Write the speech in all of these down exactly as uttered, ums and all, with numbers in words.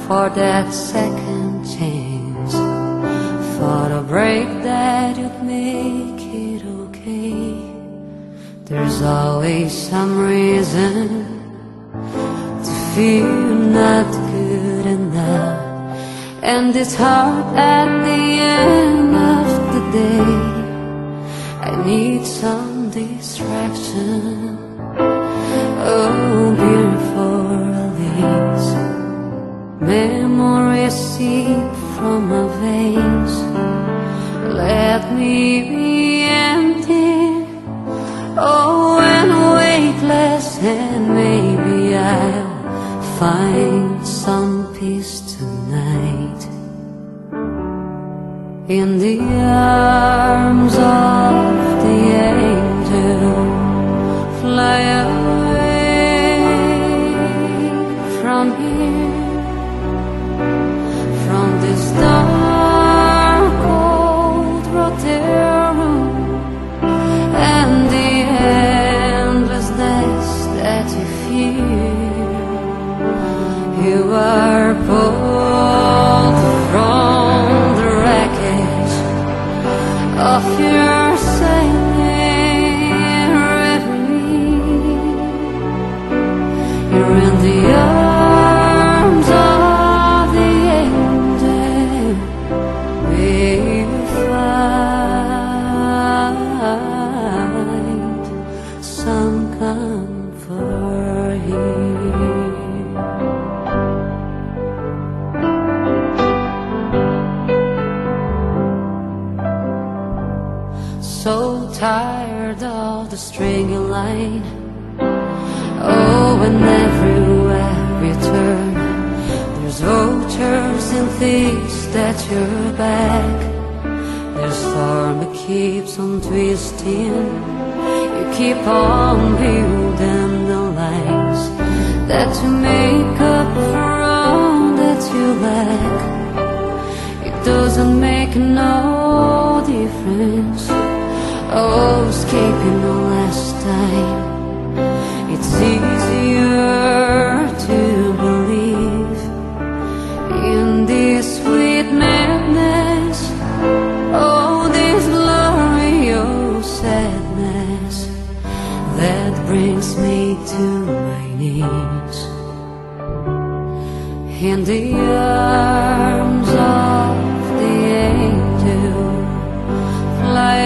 for that second chance, for a break that would make it okay. There's always some reason to feel not good enough, and it's hard at the end of the day. I need some distraction. Oh, beautiful release, memories seep from my veins. Let me be empty, oh, and weightless, and maybe I'll find some peace tonight in the arms of the angel. Fly away from here, from this dark cold hotel room, and the endlessness that you feel. You are pulled from the wreckage of your sailing reverie. You're in the arms of the angel. May you find some comfort here. So tired of the string line. Oh, and everywhere we turn, there's vultures and thieves at your back. There's storm that keeps on twisting. You keep on building the lines that you make up for all that you lack. It doesn't make no difference. Oh, escaping the last time. It's easier to believe in this sweet madness. Oh, this glorious sadness that brings me to my knees in the arms of the angel. Fly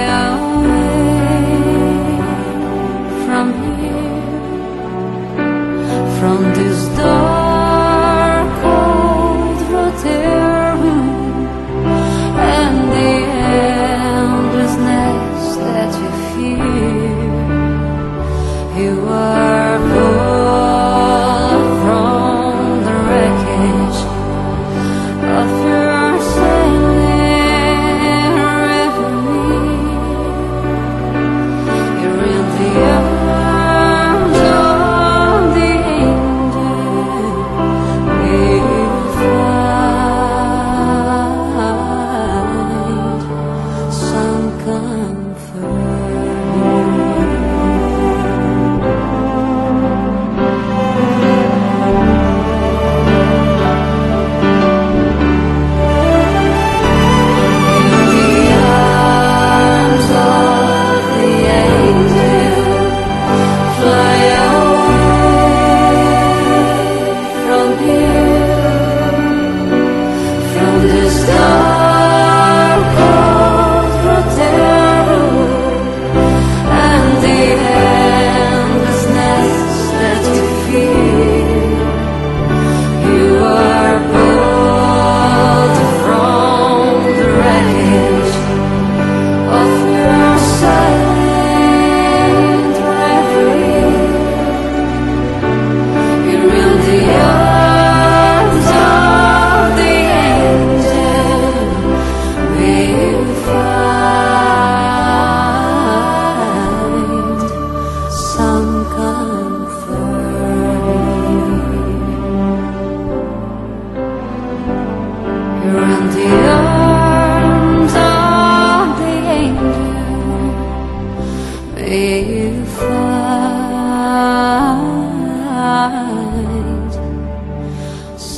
away from here, from this dark cold hotel room, and the endlessness that you feel. You are pulled from the wreckage of your sailing reverie. You're in the arms of the angel. May you find some comfort.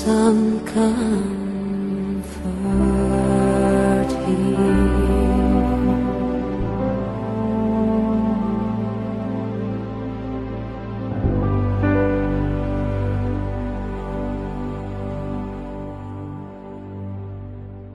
sun comes.